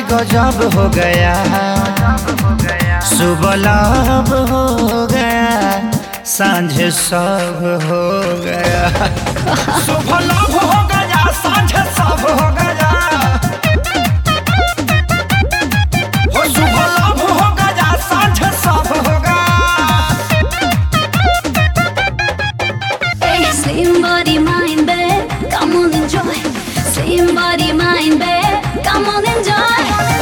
गजब हो गया, सुबह लब हो गया, सांझ सब हो गया। सुबह लब हो गया, सांझ सब हो गया, हो सुबह लब हो गया, सांझ सब हो गया। Same body, mind, babe, come on enjoy. Same body, mind, babe, come on enjoy.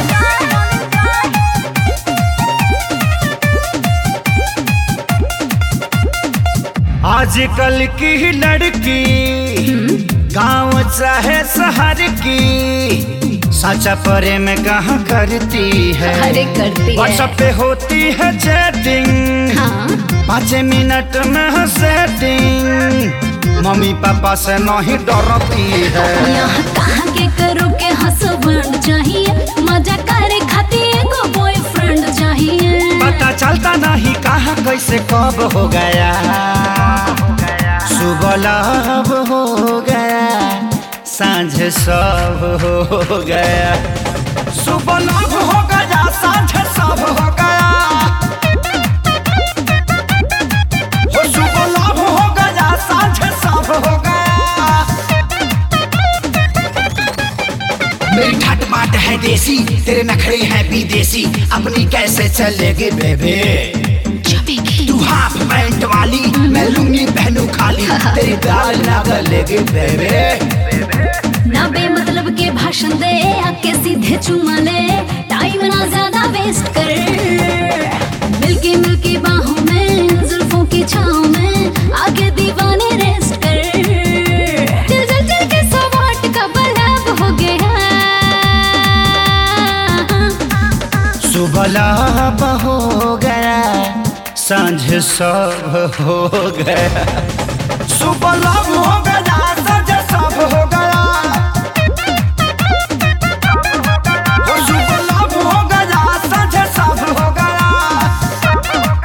आजकल की लड़की गांव चाहे शहर की, सच्चा प्रेम कहाँ करती है? अरे करती है। व्हाट्सएप पे होती है चैटिंग, हाँ 5 मिनट में सेटिंग, मम्मी पापा से नहीं डरती है। यहाँ कहाँ के करो के हस्बैंड चाहिए, मजा करे खातिर एगो बॉयफ्रेंड चाहिए। पता चलता नहीं कहाँ कैसे कब हो गया, सुबह लब हो गया, सांझ सब हो गया। सुबह लब हो गया, सांझ सब हो गया, हो सुबह लब हो गया, सांझ सब हो गया। मेरी ठाट बाट है देसी, तेरे नखरे हैं विदेशी, अपनी कैसे चलेगी बेबे? तू हाफ पैंट वाली, मैं लुंगी पहनू खाली, तेरी दाल ना गलेगी बेबे। ना बेमतलब के भाषण दे, आके सीधे चुमा ले, टाइम ना ज्यादा वेस्ट कर। मिलके मिलके बाहों में, जुल्फों की छाँव में, आके दीवाने रेस्ट कर। चल चल चल के 100 वाट का बल्ब हो गया, सुबह लब हो गया, सांझ सब हो गया। सुबह लब हो गया, सांझ सब हो गया, हो सुबह लब हो गया, सांझ सब हो गया।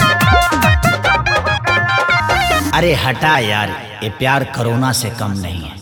अरे हटा यार, ये प्यार कोरोना से कम नहीं है।